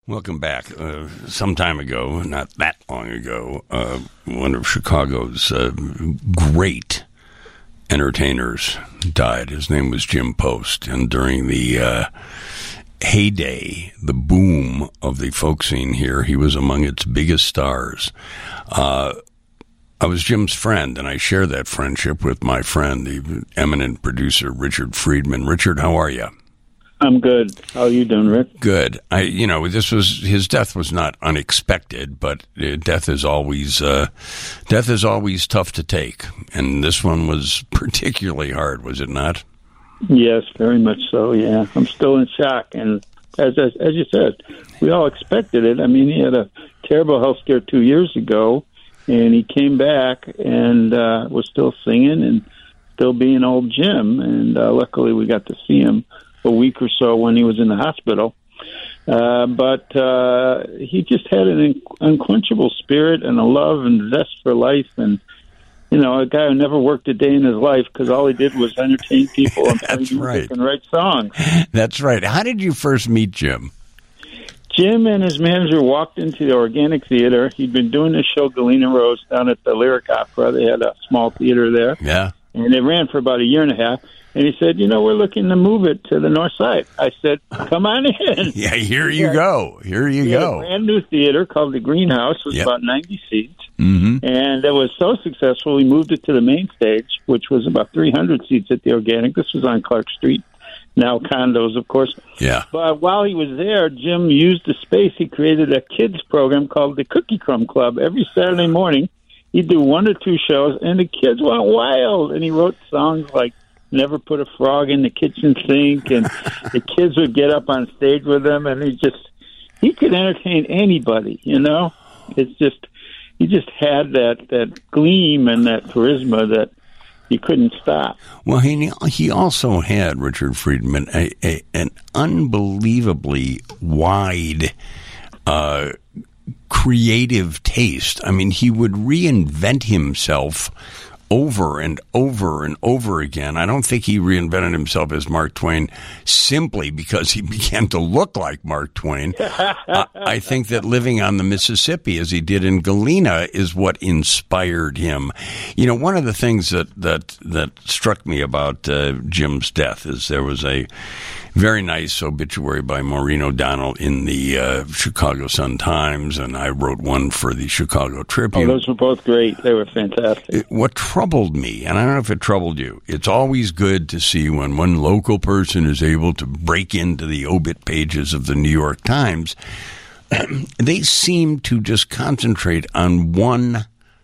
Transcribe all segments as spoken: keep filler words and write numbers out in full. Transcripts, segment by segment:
Welcome back. Uh, some time ago, not that long ago, uh, one of Chicago's uh, great entertainers died. His name was Jim Post. And during the uh, heyday, the boom of the folk scene here, he was among its biggest stars. Uh, I was Jim's friend, and I share that friendship with my friend, the eminent producer, Richard Friedman. Richard, how are you? I'm good. How are you doing, Rick? Good. I, you know, this was his death was not unexpected, but uh, death is always uh, death is always tough to take, and this one was particularly hard, was it not? Yes, very much so. Yeah, I'm still in shock, and as as, as you said, we all expected it. I mean, he had a terrible health scare two years ago, and he came back and uh, was still singing and still being old Jim, and uh, luckily we got to see him a week or so when he was in the hospital. Uh, but uh, he just had an unquenchable spirit and a love and zest for life. And, you know, a guy who never worked a day in his life because all he did was entertain people and play music right. and write songs. That's right. How did you first meet Jim? Jim and his manager walked into the Organic Theater. He'd been doing this show, Galena Rose, down at the Lyric Opera. They had a small theater there. Yeah. And it ran for about a year and a half. And he said, you know, we're looking to move it to the north side. I said, come on in. Yeah, here you yeah. go. Here you we go. Had a brand new theater called the Greenhouse. It was yep. about ninety seats. Mm-hmm. And it was so successful, we moved it to the main stage, which was about three hundred seats at the Organic. This was on Clark Street, now condos, of course. Yeah. But while he was there, Jim used the space. He created a kids program called the Cookie Crumb Club. Every Saturday morning, he'd do one or two shows, and the kids went wild. And he wrote songs like Never Put a Frog in the Kitchen Sink, and the kids would get up on stage with him, and he just, he could entertain anybody, you know? It's just, he just had that, that gleam and that charisma that you couldn't stop. Well, he he also had, Richard Friedman, a, a, an unbelievably wide uh, creative taste. I mean, he would reinvent himself over and over and over again. I don't think he reinvented himself as Mark Twain simply because he began to look like Mark Twain. uh, I think that living on the Mississippi, as he did in Galena, is what inspired him. You know, one of the things that that, that struck me about uh, Jim's death is there was a very nice obituary by Maureen O'Donnell in the uh, Chicago Sun-Times, and I wrote one for the Chicago Tribune. Oh, those were both great. They were fantastic. It, what troubled me, and I don't know if it troubled you, it's always good to see when one local person is able to break into the obit pages of the New York Times. They seem to just concentrate on one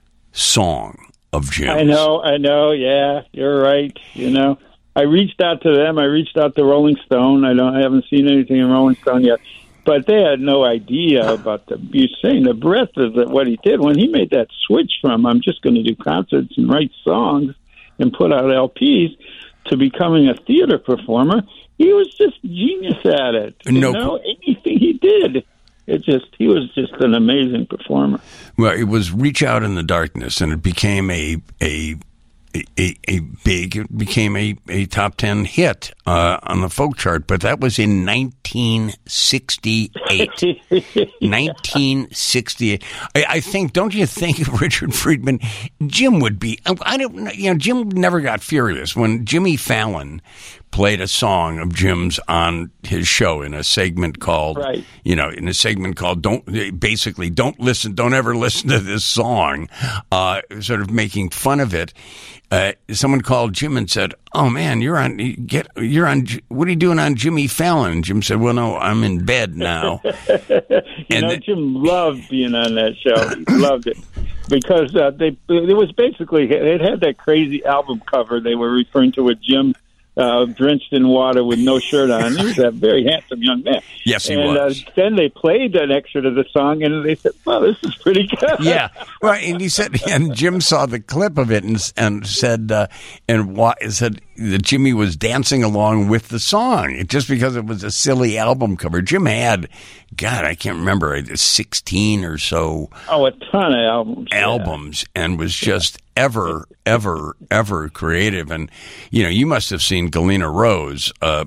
song of Jim's. I know, I know, yeah, you're right, you know. I reached out to them. I reached out to Rolling Stone. I don't. I haven't seen anything in Rolling Stone yet, but they had no idea about the. You're saying the breadth of the, what he did when he made that switch from I'm just going to do concerts and write songs and put out L Ps to becoming a theater performer. He was just genius at it. You no, know, anything he did, it just he was just an amazing performer. Well, it was Reach Out in the Darkness, and it became a a. A, a big, it became a, a top ten hit uh, on the folk chart, but that was in nineteen sixty-eight. nineteen sixty-eight. I, I think, don't you think, Richard Friedman, Jim would be, I don't, you know, Jim never got furious. When Jimmy Fallon played a song of Jim's on his show in a segment called, right. you know, in a segment called, don't, basically, don't listen, don't ever listen to this song, uh, sort of making fun of it. Uh, someone called Jim and said, "Oh man, you're on. You get you're on. What are you doing on Jimmy Fallon?" And Jim said, "Well, no, I'm in bed now." you and know, the, Jim loved being on that show. He loved it because uh, they it was basically it had that crazy album cover they were referring to with Jim uh, drenched in water with no shirt on. He was a very handsome young man. Yes, he and, was. Uh, then they played an extra to the song, and they said, "Well, this is pretty good." Yeah, well, and he said, and Jim saw the clip of it and and said, uh, and wa- said that Jimmy was dancing along with the song just because it was a silly album cover. Jim had, God, I can't remember, sixteen or so. Oh, a ton of albums. Albums, yeah. And was just ever, ever, ever creative. And, you know, you must have seen Galena Rose uh,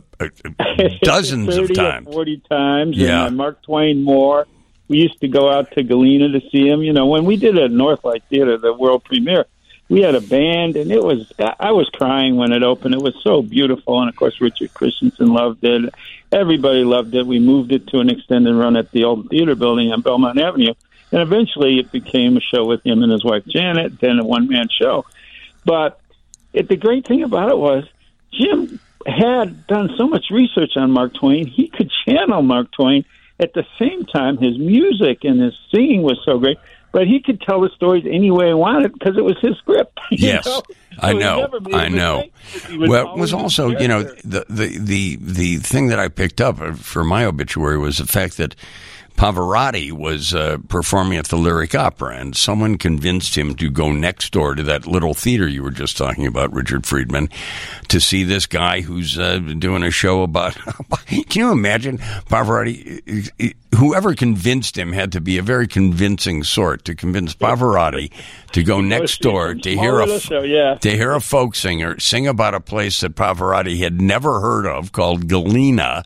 dozens of times. Or forty times. Yeah. And uh, Mark Twain more. We used to go out to Galena to see him. You know, when we did it at Northlight Theater, the world premiere, we had a band, and it was, I was crying when it opened. It was so beautiful. And, of course, Richard Christensen loved it. Everybody loved it. We moved it to an extended run at the old theater building on Belmont Avenue. And eventually it became a show with him and his wife, Janet, then a one-man show. But it, the great thing about it was Jim had done so much research on Mark Twain, he could channel Mark Twain. At the same time, his music and his singing was so great, but he could tell the stories any way he wanted because it was his script. Yes, know? I so know, I know. Well, it was also, you know, the, the, the, the thing that I picked up for my obituary was the fact that Pavarotti was uh, performing at the Lyric Opera, and someone convinced him to go next door to that little theater you were just talking about, Richard Friedman, to see this guy who's uh, doing a show about... Can you imagine Pavarotti? Whoever convinced him had to be a very convincing sort to convince Pavarotti to go next door to hear a show, yeah. to hear a folk singer sing about a place that Pavarotti had never heard of called Galena.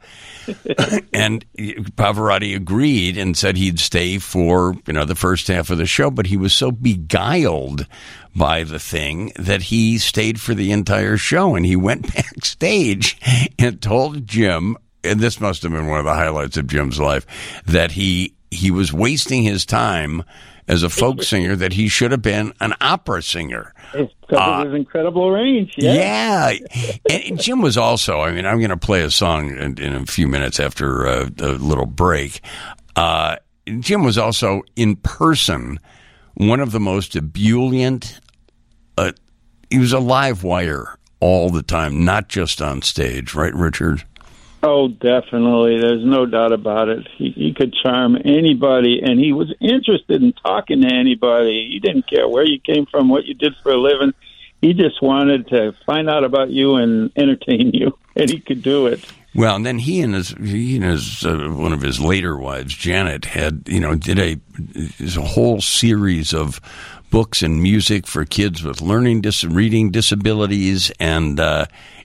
And Pavarotti agreed and said he'd stay for, you know, the first half of the show, but he was so beguiled by the thing that he stayed for the entire show, and he went backstage and told Jim, and this must have been one of the highlights of Jim's life, that he he was wasting his time as a folk singer, that he should have been an opera singer. Because uh, of his incredible range. Yeah. Yeah. And Jim was also, I mean, I'm going to play a song in, in a few minutes after uh, a little break. Uh, Jim was also, in person, one of the most ebullient. Uh, he was a live wire all the time, not just on stage. Right, Richard? Oh, definitely. There's no doubt about it. He, he could charm anybody, and he was interested in talking to anybody. He didn't care where you came from, what you did for a living. He just wanted to find out about you and entertain you, and he could do it. Well, and then he and his, he and his uh, one of his later wives, Janet, had, you know, did a, a whole series of books and music for kids with learning, dis- reading disabilities, and uh,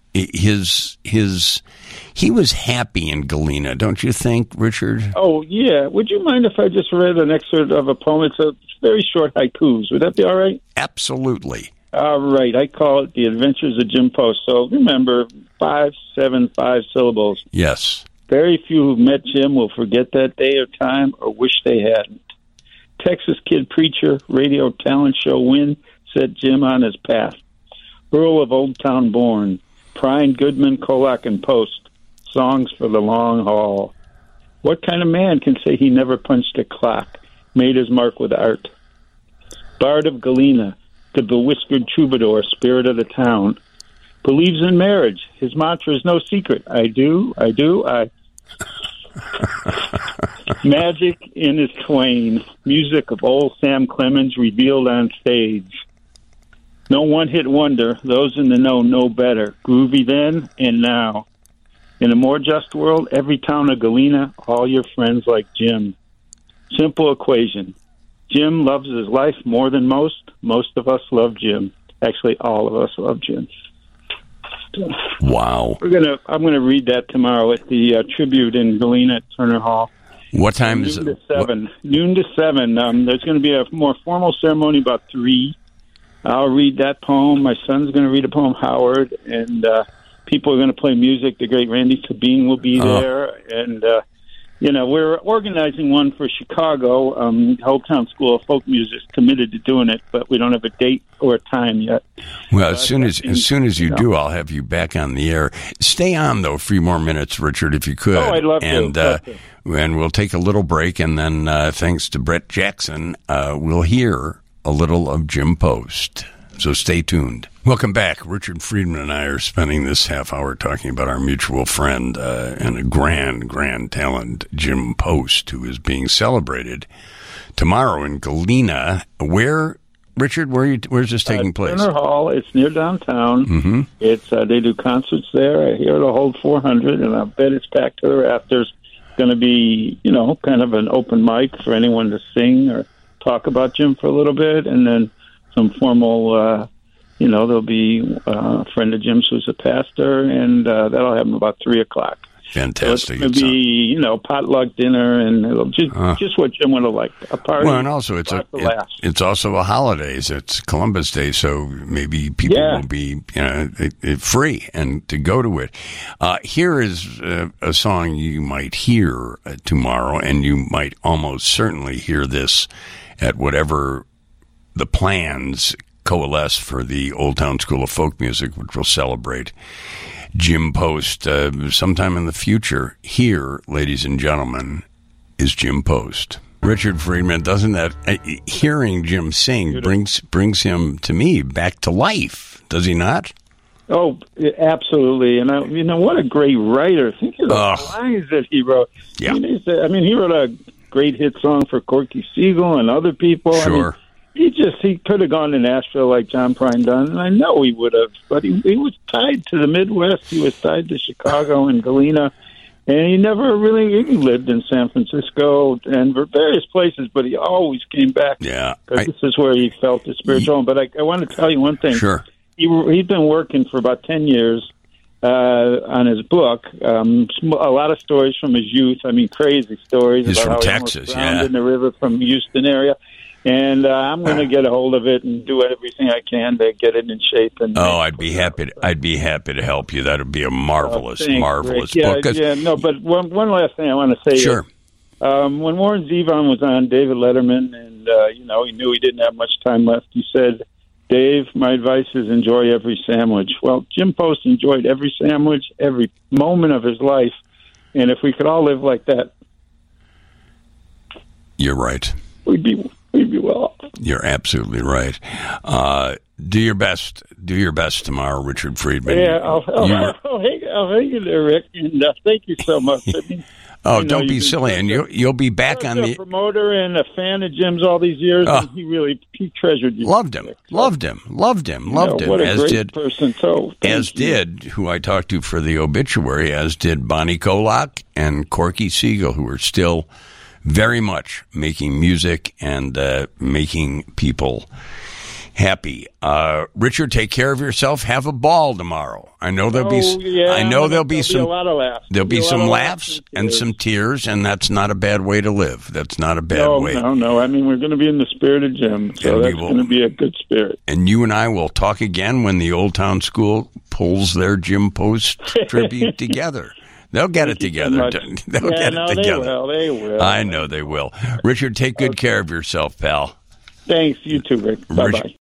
his his. He was happy in Galena, don't you think, Richard? Oh, yeah. Would you mind if I just read an excerpt of a poem? It's a very short haikus. Would that be all right? Absolutely. All right. I call it The Adventures of Jim Post. So remember, five, seven, five syllables. Yes. Very few who met Jim will forget that day or time or wish they hadn't. Texas kid preacher, radio talent show win set Jim on his path. Earl of Old Town born, Prine, Goodman, Colac, and Post. Songs for the long haul. What kind of man can say he never punched a clock, made his mark with art? Bard of Galena, the bewhiskered troubadour, spirit of the town, believes in marriage. His mantra is no secret. I do, I do, I... Magic in his Twain, music of old Sam Clemens revealed on stage. No one-hit wonder, those in the know know better. Groovy then and now. In a more just world, every town of Galena, all your friends like Jim. Simple equation. Jim loves his life more than most. Most of us love Jim. Actually, all of us love Jim. Wow. We're gonna. I'm gonna read that tomorrow at the uh, tribute in Galena at Turner Hall. What time is it? Noon to seven. What? Noon to seven. Um, there's going to be a more formal ceremony about three. I'll read that poem. My son's going to read a poem, Howard, and uh, people are going to play music. The great Randy Sabine will be there, oh. and uh, you know, we're organizing one for Chicago. Um, Hometown School of Folk Music is committed to doing it, but we don't have a date or a time yet. Well, as soon as as soon as you do, I'll have you back on the air. Stay on though, a few more minutes, Richard, if you could. Oh, I'd love and, to. Uh, love to. And we'll take a little break, and then uh, thanks to Brett Jackson, uh, we'll hear a little of Jim Post. So stay tuned. Welcome back. Richard Friedman and I are spending this half hour talking about our mutual friend uh, and a grand, grand talent, Jim Post, who is being celebrated tomorrow in Galena. Where, Richard, where are you, where's this taking uh, place? Turner Hall. It's near downtown. Mm-hmm. It's uh, they do concerts there. I hear it'll hold four hundred, and I bet it's packed to the rafters. It's going to be, you know, kind of an open mic for anyone to sing or talk about Jim for a little bit, and then some formal. Uh, you know, there'll be uh, a friend of Jim's who's a pastor, and uh, that'll happen about three o'clock. Fantastic. So it's going to be, you know, potluck dinner, and it'll just uh, just what Jim would have liked. A party. Well, and also it's a it, it's also a holidays. It's Columbus Day, so maybe people yeah. will be you know it, it free and to go to it. Uh, here is uh, a song you might hear uh, tomorrow, and you might almost certainly hear this at whatever the plans coalesce for the Old Town School of Folk Music, which will celebrate Jim Post uh, sometime in the future. Here, ladies and gentlemen, is Jim Post. Richard Friedman, doesn't that uh, hearing Jim sing brings brings him to me back to life? Does he not? Oh, absolutely. And I, you know what a great writer! Think of the oh. lines that he wrote. Yeah. I mean, I mean, he wrote a great hit song for Corky Siegel and other people. Sure. I mean, He just, he could have gone to Nashville like John Prine done, and I know he would have, but he, he was tied to the Midwest. He was tied to Chicago and Galena, and he never really, he lived in San Francisco, Denver, various places, but he always came back. Yeah. Because this is where he felt his spiritual home. But I, I want to tell you one thing. Sure. He, he'd been working for about ten years uh, on his book, um, a lot of stories from his youth, I mean, crazy stories. He's about from how Texas, he drowned yeah. in the river from Houston area. And uh, I'm going to get a hold of it and do everything I can to get it in shape. And oh, I'd be happy. To, I'd be happy to help you. That would be a marvelous, uh, thanks, marvelous Rick. book. Yeah, yeah, no. But one, one last thing I want to say. Sure. Is, um, when Warren Zevon was on David Letterman, and uh, you know he knew he didn't have much time left, he said, "Dave, my advice is enjoy every sandwich." Well, Jim Post enjoyed every sandwich, every moment of his life, and if we could all live like that, you're right. We'd be. We'd be well off. You're absolutely right. Uh, do your best. Do your best tomorrow, Richard Friedman. Yeah, I'll, I'll, I'll, I'll, hang, I'll hang you there, Rick. And uh, thank you so much. I mean, oh, you know, don't be silly, and you you'll be back on a the promoter and a fan of Jim's all these years. Oh. And he really he treasured you. Loved him, loved him, loved him, loved you him. know, what a as great did person. So as you. did who I talked to for the obituary, as did Bonnie Kolak and Corky Siegel, who are still very much making music and uh, making people happy. Uh, Richard, take care of yourself. Have a ball tomorrow. I know there'll be. Oh, yeah, I know there'll be there'll some. Be a lot of laughs. There'll be, be some laughs, laughs and, and some tears, and that's not a bad way to live. That's not a bad no, way. No, no. I mean, we're going to be in the spirit of Jim, so and that's going to be a good spirit. And you and I will talk again when the Old Town School pulls their Jim Post tribute together. They'll get Thank it together. So They'll yeah, get no, it together. They will. They will. I know they will. Richard, take good care of yourself, pal. Thanks. You too, Rick. Bye-bye.